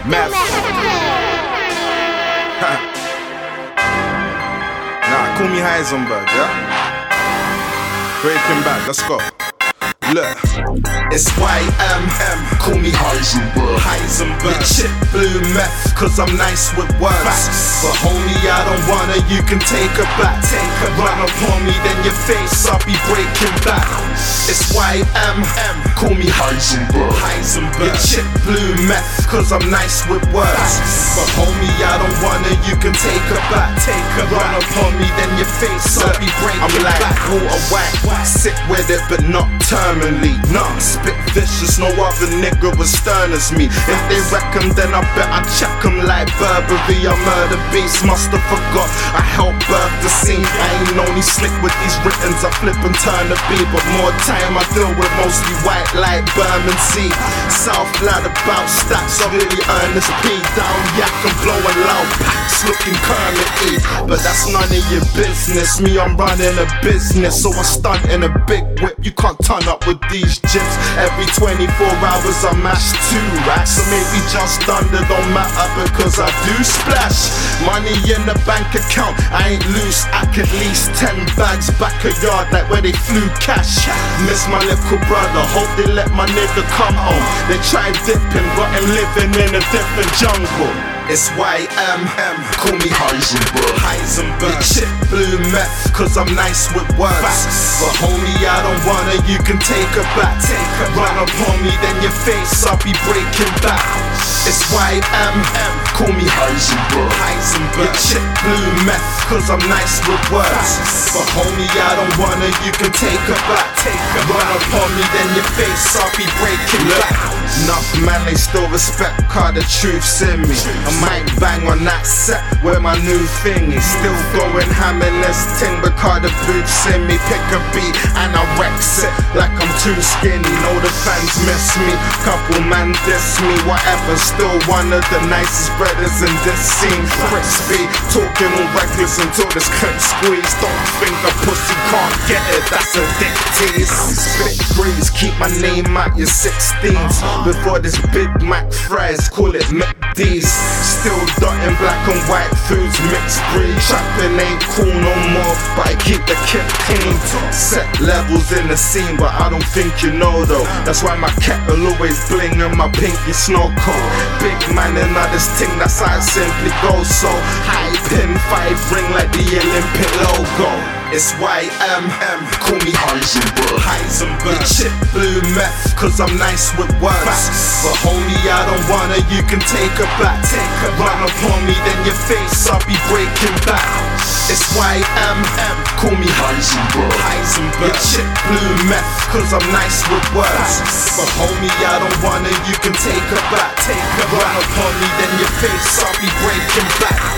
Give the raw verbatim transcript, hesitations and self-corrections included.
Meth. Nah, call me Heisenberg, yeah? Breaking Bad, let's go. Look, it's Y M M, call me Heisenberg. Heisenberg, the chip blue meth, cause I'm nice with words. Facts. But homie, I don't wanna, you can take a back. Take a run upon me, then your face, I'll be breaking back. It's Y M M, call me Heisenberg. Heisenberg, the chip blue meth, cause I'm nice with words. Facts. But homie, I don't wanna, you can take a back. Take a run upon me, then your face, I'll be breaking I'm like back. Water whack, sick with it, but not terminal. Nah, spit vicious, no other nigga as stern as me. If they reckon, then I bet I check them like Burberry. I murder beast, musta forgot I helped birth the scene. I ain't only slick with these writtens, I flip and turn the beat. But more time I deal with mostly white like Bermondsey. South lad about stacks, I really earn this P. Down yak and blowing loud packs, looking Kermit-y. But that's none of your business, me I'm running a business. So I stunt in a big whip, you can't turn up with these gyps. Every twenty-four hours I mash two racks. So maybe just under don't matter because I do splash. Money in the bank account, I ain't loose. I could lease ten bags back a yard like where they flew cash. Miss my little brother, hope they let my nigga come home. They tried dipping, got him living in a different jungle. It's Y M M, call me Heisenberg. Heisenberg, the chip blue meth, cause I'm nice with words. Facts. But homie, I don't wanna, you can take a back. Take a run upon me, then your face, I'll be breaking back. It's Y M M, call me Heisenberg. Heisenberg, the chip blue meth, cause I'm nice with words. Facts. But homie, I don't wanna, you can take a back. Take a run upon me, then your face, I'll be breaking back. Enough man, they still respect, cause the truth's in me. I might bang on that set where my new thing is. Still going ham in this ting because the boots in me. Pick a beat and I wrecks it like I'm too skinny. Know the fans miss me, couple man diss me. Whatever, still one of the nicest brothers in this scene. Crispy, talking all reckless until this clip squeeze. Don't think a pussy can't get it, that's a dick tease. Spit grease, keep my name at your sixteens. Before this Big Mac fries, call it McD's. Still dotting black and white foods, mixed breed. Trapping ain't cool no more, but I keep the kit clean. Set levels in the scene, but I don't think you know though. That's why my kettle always bling and my pinky snow coat. Big man in this thing, that's how it simply goes. So high pin, five ring like the Olympic logo. It's Y M M, call me Heisenberg. Heisenberg, the chip blue meth, cause I'm nice with words. Facts. But homie, I don't wanna, you can take a back. Take a run upon me, then your face, I'll be breaking back. It's Y M M, call me Heisenberg. Heisenberg, the chip blue meth, cause I'm nice with words. Facts. But homie, I don't wanna, you can take a back. Take a run upon me, then your face, I'll be breaking back.